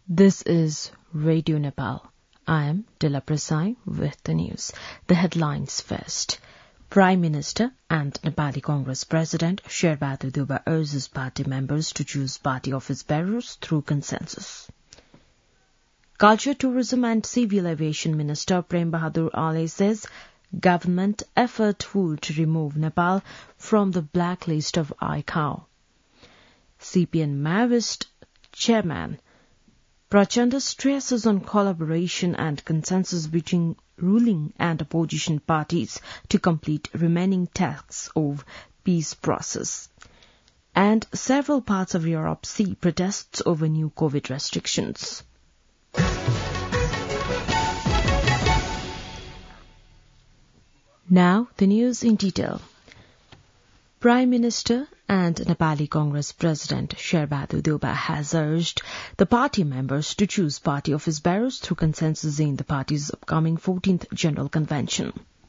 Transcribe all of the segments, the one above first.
This is Radio Nepal. I am Dila Prasai with the news. The headlines first. Prime Minister and Nepali Congress President Sherbahadur Deuba urges party members to choose party office bearers through consensus. Culture, Tourism and Civil Aviation Minister Prem Bahadur Ali says government effortful to remove Nepal from the blacklist of ICAO. CPN Maoist Chairman Prachanda stresses on collaboration and consensus between ruling and opposition parties to complete remaining tasks of peace process. And several parts of Europe see protests over new COVID restrictions. Now, the news in detail. Prime Minister and Nepali Congress President Sherbahadur Deuba has urged the party members to choose party office bearers through consensus in the party's upcoming 14th General Convention.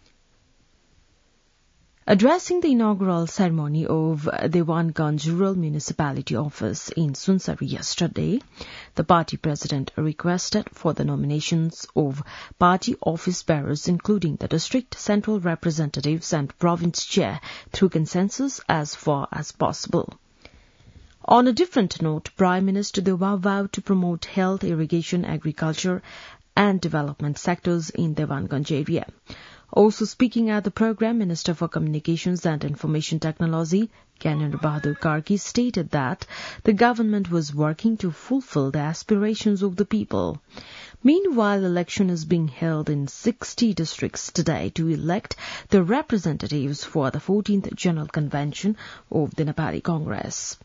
Addressing the inaugural ceremony of Dewanganj Rural Municipality Office in Sunsari yesterday, the party president requested for the nominations of party office bearers, including the district, central representatives and province chair, through consensus as far as possible. On a different note, Prime Minister Deuba vowed to promote health, irrigation, agriculture and development sectors in Dewanganj area. Also speaking at the program, Minister for Communications and Information Technology, Gyanendra Bahadur Karki, stated that the government was working to fulfill the aspirations of the people. Meanwhile, election is being held in 60 districts today to elect the representatives for the 14th General Convention of the Nepali Congress.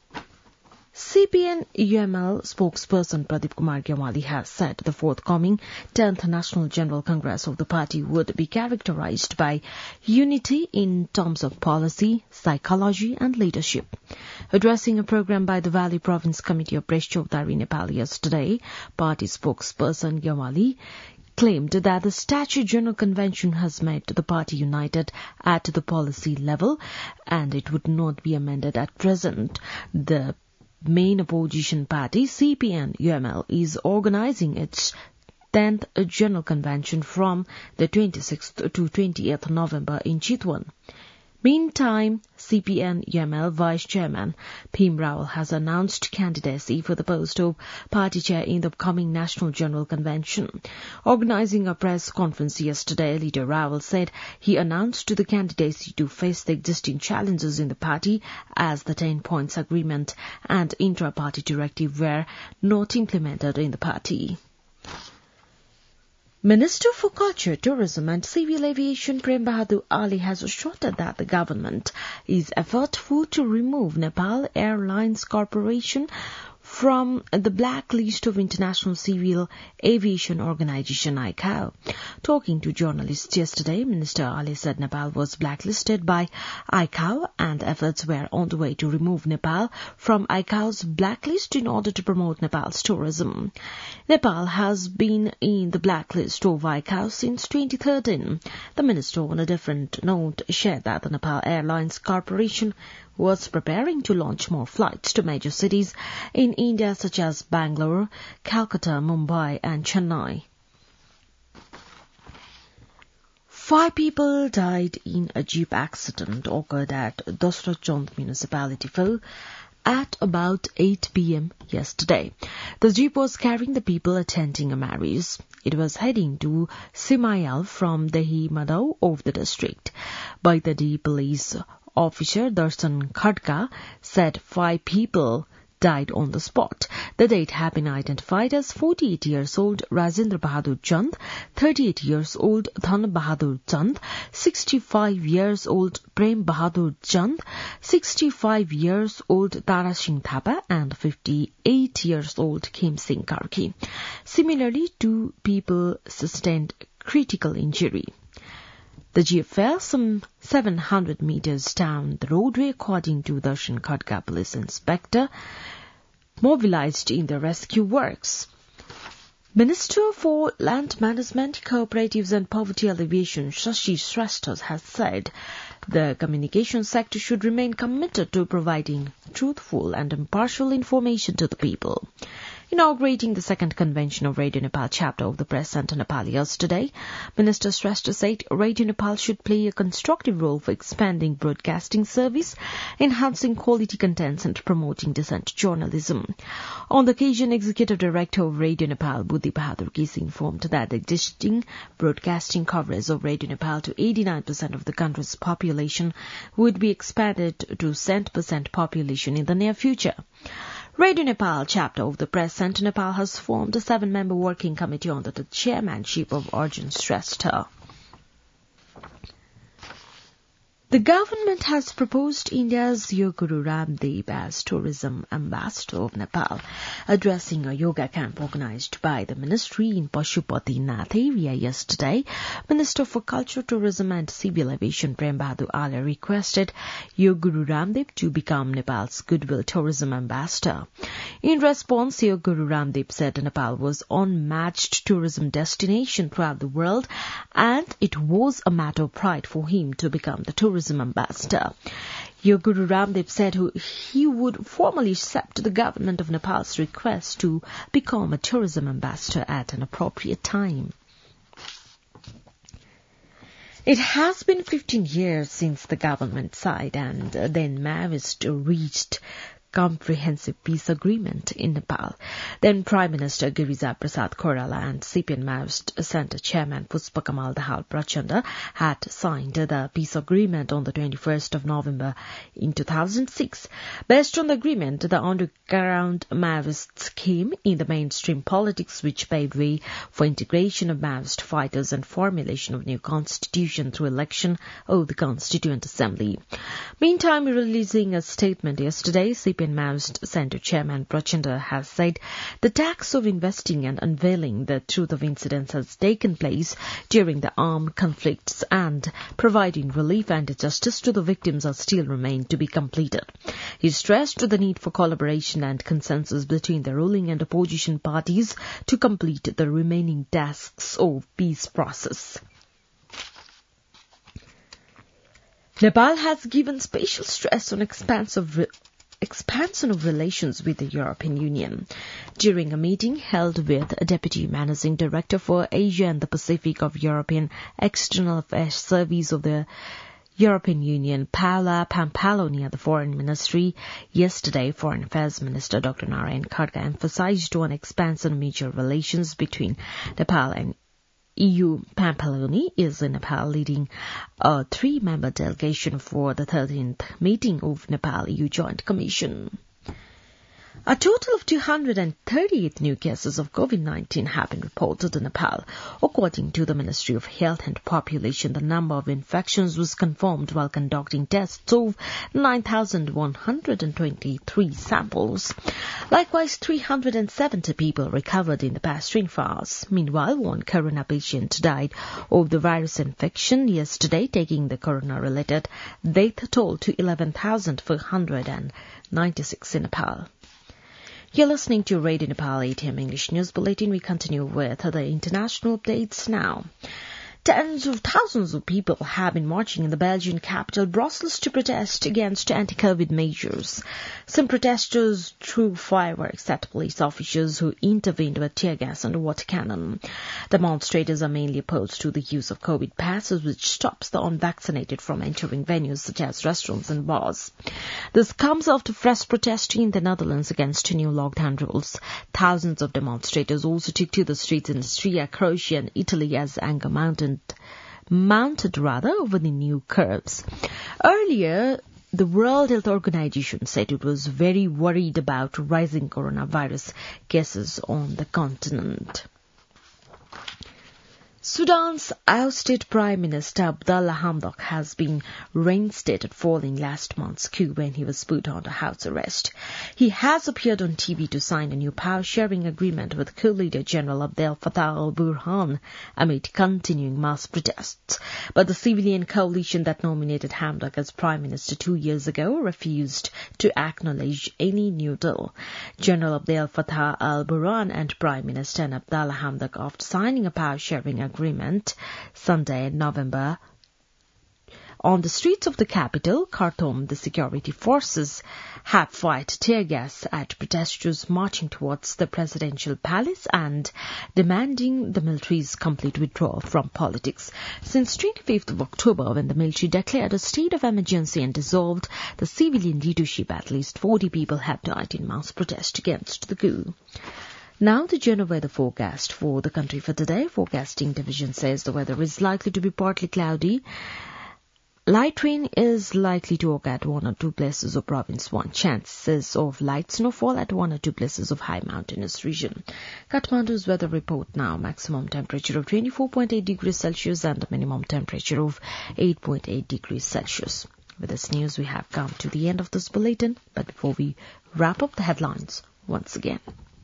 CPN-UML spokesperson Pradeep Kumar Gyawali has said the forthcoming 10th National General Congress of the party would be characterized by unity in terms of policy, psychology and leadership. Addressing a program by the Valley Province Committee of Press Chaudhary Nepal yesterday, party spokesperson Gyawali claimed that the Statute General Convention has made the party united at the policy level and it would not be amended at present. The main opposition party, CPN-UML, is organizing its 10th General Convention from the 26th to 28th November in Chitwan. Meantime, CPN-UML Vice Chairman Bhim Rawal has announced candidacy for the post of party chair in the upcoming National General Convention. Organising a press conference yesterday, Leader Rawal said he announced the candidacy to face the existing challenges in the party as the 10 points agreement and intra-party directive were not implemented in the party. Minister for Culture, Tourism and Civil Aviation Prem Bahadur Ali has assured that the government is effortful to remove Nepal Airlines Corporation from the blacklist of International Civil Aviation Organization ICAO. Talking to journalists yesterday, Minister Ali said Nepal was blacklisted by ICAO and efforts were on the way to remove Nepal from ICAO's blacklist in order to promote Nepal's tourism. Nepal has been in the blacklist of ICAO since 2013. The minister, on a different note, shared that the Nepal Airlines Corporation was preparing to launch more flights to major cities in India such as Bangalore, Calcutta, Mumbai and Chennai. 5 people died in a jeep accident occurred at Dasrat Chand Municipality at about 8 p.m. yesterday. The jeep was carrying the people attending a marriage. It was heading to Simayal from Dehi Madau of the district. By the D police officer Darshan Khadka said 5 people died on the spot. The date have been identified as 48 years old Rajendra Bahadur Chand, 38 years old Dhan Bahadur Chand, 65 years old Prem Bahadur Chand, 65 years old Tara Singh Thapa and 58 years old Kim Singh Karki. Similarly, 2 people sustained critical injury. The jeep fell some 700 meters down the roadway, according to Darshan Khadka police inspector, mobilized in the rescue works. Minister for Land Management, Cooperatives and Poverty Alleviation, Shashi Shrestha, has said the communication sector should remain committed to providing truthful and impartial information to the people. Inaugurating the second convention of Radio Nepal chapter of the Press Centre Nepal yesterday, Minister Shrestha said Radio Nepal should play a constructive role for expanding broadcasting service, enhancing quality contents and promoting decent journalism. On the occasion, Executive Director of Radio Nepal, Buddhi Bahadur Kisi, informed that the existing broadcasting coverage of Radio Nepal to 89% of the country's population would be expanded to 100% population in the near future. Radio Nepal chapter of the Press Centre Nepal has formed a 7-member working committee under the chairmanship of Arjun Shrestha. The government has proposed India's Yoguru Ramdev as tourism ambassador of Nepal, addressing a yoga camp organized by the ministry in Pashupatinath area yesterday. Minister for Culture, Tourism and Civil Aviation Prem Bahadur Alia requested Yoguru Ramdev to become Nepal's Goodwill Tourism Ambassador. In response, Yoguru Ramdev said Nepal was unmatched tourism destination throughout the world and it was a matter of pride for him to become the tourism ambassador. Yoguru Ramdev said he would formally accept the government of Nepal's request to become a tourism ambassador at an appropriate time. It has been 15 years since the government side and then Maoist reached comprehensive peace agreement in Nepal. Then Prime Minister Girija Prasad Koirala and CPN Maoist Center Chairman Pushpakamal Dahal Prachanda had signed the peace agreement on the 21st of November in 2006. Based on the agreement, the underground Maoists came in the mainstream politics, which paved way for integration of Maoist fighters and formulation of new constitution through election of the Constituent Assembly. Meantime, releasing a statement yesterday, CPN Maoist Center Chairman Prachanda has said the task of investing and unveiling the truth of incidents has taken place during the armed conflicts and providing relief and justice to the victims are still remain to be completed. He stressed the need for collaboration and consensus between the ruling and opposition parties to complete the remaining tasks of peace process. Nepal has given special stress on expansion of relations with the European Union. During a meeting held with Deputy Managing Director for Asia and the Pacific of European External Affairs Service of the European Union, Paula Pampaloni at the Foreign Ministry yesterday, Foreign Affairs Minister Dr. Narayan Khadga emphasized on expansion of mutual relations between Nepal and EU. Pampaloni is in Nepal leading a 3-member delegation for the 13th meeting of Nepal-EU Joint Commission. A total of 238 new cases of COVID-19 have been reported in Nepal. According to the Ministry of Health and Population, the number of infections was confirmed while conducting tests of 9,123 samples. Likewise, 370 people recovered in the past 24 hours. Meanwhile, one corona patient died of the virus infection yesterday, taking the corona-related death toll to 11,496 in Nepal. You're listening to Radio Nepal ATM English News Bulletin. We continue with the international updates now. Tens of thousands of people have been marching in the Belgian capital, Brussels, to protest against anti-COVID measures. Some protesters threw fireworks at police officers who intervened with tear gas and water cannon. Demonstrators are mainly opposed to the use of COVID passes, which stops the unvaccinated from entering venues such as restaurants and bars. This comes after fresh protesting in the Netherlands against new lockdown rules. Thousands of demonstrators also took to the streets in Austria, Croatia and Italy as anger mounted over the new curbs. Earlier, the World Health Organization said it was very worried about rising coronavirus cases on the continent. Sudan's ousted Prime Minister Abdallah Hamdok has been reinstated following last month's coup when he was put under house arrest. He has appeared on TV to sign a new power-sharing agreement with coup leader General Abdel Fattah al-Burhan amid continuing mass protests. But the civilian coalition that nominated Hamdok as Prime Minister 2 years ago refused to acknowledge any new deal. General Abdel Fattah al-Burhan and Prime Minister Abdallah Hamdok, after signing a power-sharing agreement Sunday, November On the streets of the capital, Khartoum, the security forces have fired tear gas at protesters marching towards the presidential palace and demanding the military's complete withdrawal from politics. Since 25th of October, when the military declared a state of emergency and dissolved the civilian leadership, at least 40 people have died in mass protest against the coup. Now the general weather forecast for the country for today. Forecasting division says the weather is likely to be partly cloudy. Light rain is likely to occur at one or two places of province 1. Chances of light snowfall at one or two places of high mountainous region. Kathmandu's weather report now. Maximum temperature of 24.8 degrees Celsius and a minimum temperature of 8.8 degrees Celsius. With this news, we have come to the end of this bulletin. But before we wrap up the headlines once again.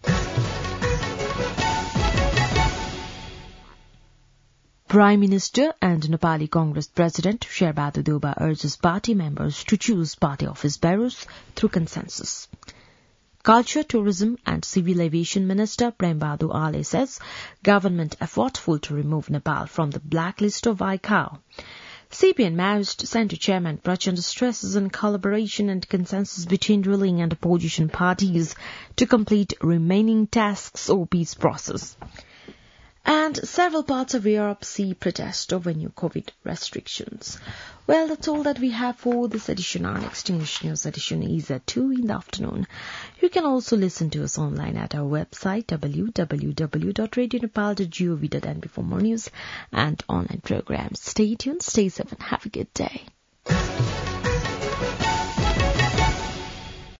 Prime Minister and Nepali Congress President Sherbadu Deoba urges party members to choose party office bearers through consensus. Culture, Tourism and Civil Aviation Minister Prem Bahadur Ale says government effortful to remove Nepal from the blacklist of ICAO. CPN Maoist Centre Chairman Prachanda stresses on collaboration and consensus between ruling and opposition parties to complete remaining tasks or peace process. And several parts of Europe see protest over new COVID restrictions. Well, that's all that we have for this edition. Our next English news edition is at 2 in the afternoon. You can also listen to us online at our website www.radionepal.gov.np for more news and online programs. Stay tuned, stay safe and have a good day.